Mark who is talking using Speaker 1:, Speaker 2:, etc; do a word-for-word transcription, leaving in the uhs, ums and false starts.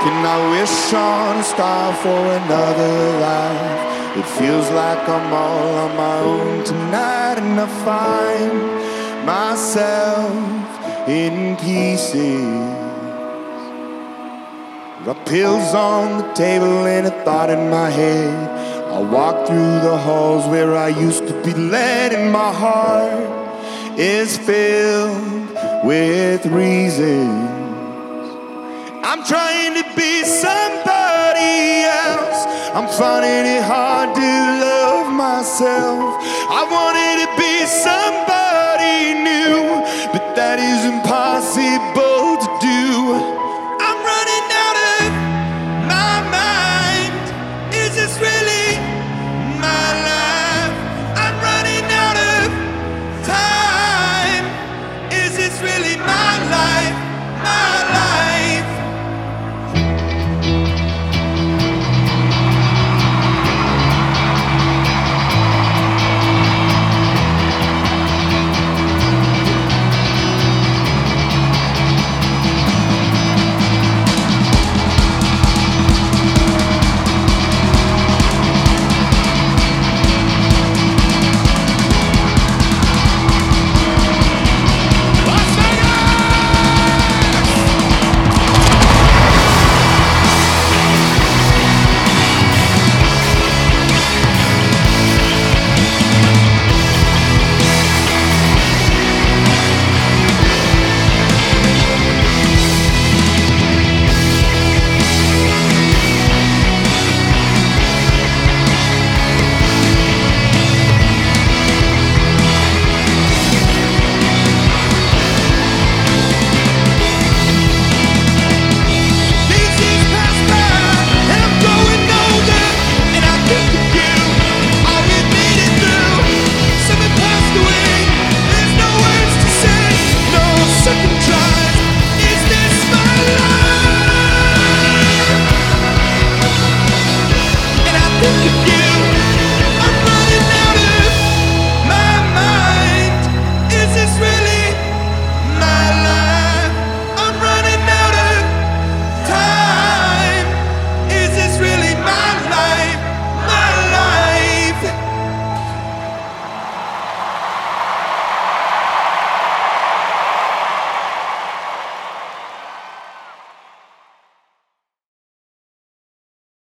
Speaker 1: Can I wish on a star for another life? It feels like I'm all on my own tonight, and I find myself in pieces. Got pills on the table and a thought in my head. I walk through the halls where I used to be led, and my heart is filled with reasons. I'm trying to be somebody else. I'm finding it hard to love myself. I wanted to be somebody